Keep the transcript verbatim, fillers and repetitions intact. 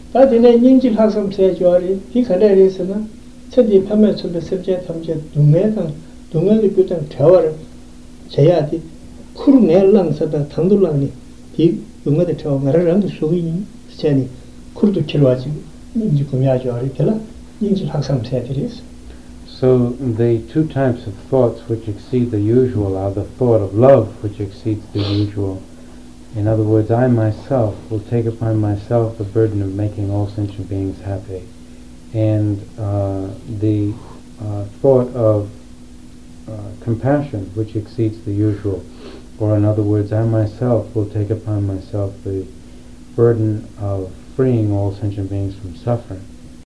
다디네 닝질 학습 세조리 디카레레스나 천디 판매 준비 섭제 탐제 동네당 동네의 교장 대화를 제야디 쿠르넬랑서다 당돌랑니 디 동네의 대화 말하는 소위 세니 쿠르도 길와지 닝지 고미아조리 텔라 닝질 학습 세들이스. So the two types of thoughts which exceed the usual are the thought of love which exceeds the usual. In other words, I myself will take upon myself the burden of making all sentient beings happy. And uh, the uh, thought of uh, compassion which exceeds the usual. Or in other words, I myself will take upon myself the burden of freeing all sentient beings from suffering.